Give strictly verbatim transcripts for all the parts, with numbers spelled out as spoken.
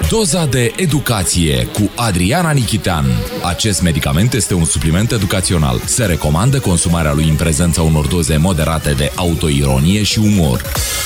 Doza de educație cu Adriana Nichitean. Acest medicament este un supliment educațional. Se recomandă consumarea lui în prezența unor doze moderate de autoironie și umor.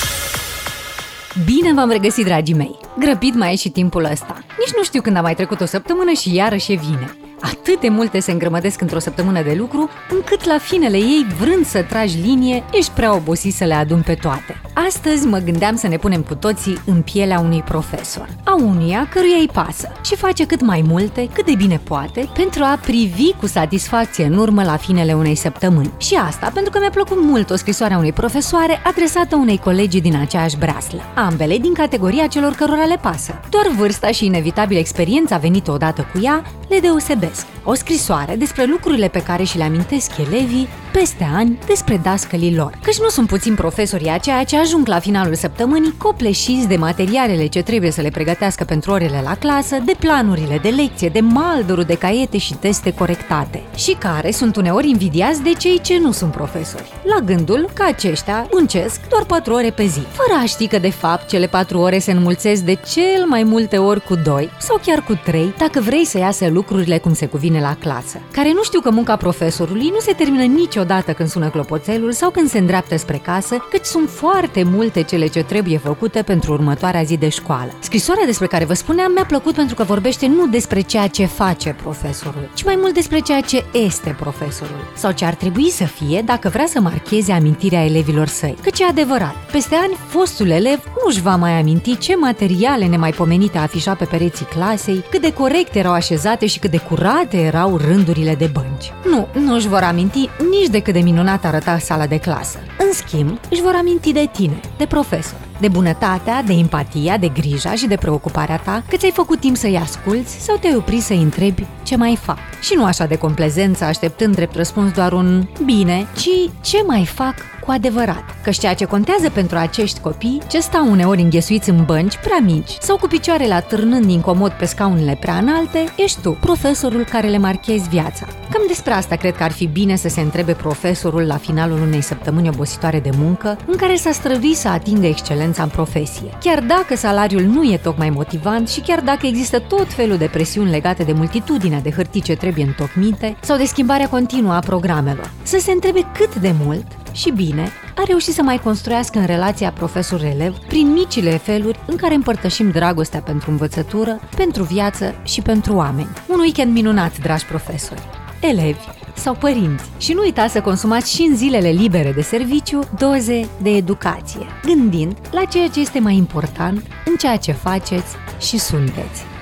Bine v-am regăsit, dragii mei! Grăbit mai e și timpul ăsta. Nici nu știu când a mai trecut o săptămână și iarăși e vine. Atât de multe se îngrămădesc într-o săptămână de lucru, încât la finele ei, vrând să tragi linie, ești prea obosit să le aduni pe toate. Astăzi mă gândeam să ne punem cu toții în pielea unui profesor, a unuia căruia îi pasă și face cât mai multe, cât de bine poate, pentru a privi cu satisfacție în urmă la finele unei săptămâni. Și asta pentru că mi-a plăcut mult o scrisoare a unei profesoare adresată unei colegi din aceeași breaslă, ambele din categoria celor cărora le pasă. Doar vârsta și inevitabil experiența venită odată cu ea le deosebesc. O scrisoare despre lucrurile pe care și le amintesc elevii peste ani despre dascălii lor. Căci nu sunt puțini profesorii aceia ce ajung la finalul săptămânii copleșiți de materialele ce trebuie să le pregătească pentru orele la clasă, de planurile de lecție, de maldorul de caiete și teste corectate. Și care sunt uneori invidiați de cei ce nu sunt profesori, la gândul că aceștia muncesc doar patru ore pe zi, fără a ști că de fapt cele patru ore se înmulțesc de cel mai multe ori cu doi sau chiar cu trei, dacă vrei să iasă lucrurile cum se cuvine la clasă. Care nu știu că munca profesorului nu se termină niciodată când sună clopoțelul sau când se îndreaptă spre casă, căci sunt foarte multe cele ce trebuie făcute pentru următoarea zi de școală. Scrisoarea despre care vă spuneam mi-a plăcut pentru că vorbește nu despre ceea ce face profesorul, ci mai mult despre ceea ce este profesorul, sau ce ar trebui să fie dacă vrea să marcheze amintirea elevilor săi. Căci e adevărat, peste ani, fostul elev nu-și va mai aminti ce materiale nemaipomenite afișa pe pereții clasei, cât de corect erau așezate și cât de curate erau rândurile de bănci. Nu, nu își vor aminti nici de cât de minunat arăta sala de clasă. În schimb, își vor aminti de tine, de profesor, de bunătatea, de empatia, de grija și de preocuparea ta, că ți-ai făcut timp să-i asculți sau te-ai oprit să-i întrebi ce mai fac. Și nu așa de complezență, așteptând drept răspuns doar un bine, ci ce mai fac cu adevărat. Căci ceea ce contează pentru acești copii, ce stau uneori înghesuiți în bănci prea mici sau cu picioarele atârnând incomod pe scaunele prea înalte, ești tu, profesorul care le marchezi viața. Cam despre asta cred că ar fi bine să se întrebe profesorul la finalul unei săptămâni obositoare de muncă, în care s-a străduit să atingă excelența în profesie. Chiar dacă salariul nu e tocmai motivant și chiar dacă există tot felul de presiuni legate de multitudinea de hârtii ce trebuie întocmite sau de schimbarea continuă a programelor. Să se întrebe cât de mult și bine a reușit să mai construiască în relația profesor-elev prin micile feluri în care împărtășim dragostea pentru învățătură, pentru viață și pentru oameni. Un weekend minunat, dragi profesori, elevi sau părinți. Și nu uitați să consumați și în zilele libere de serviciu doze de educație, gândind la ceea ce este mai important în ceea ce faceți și sunteți.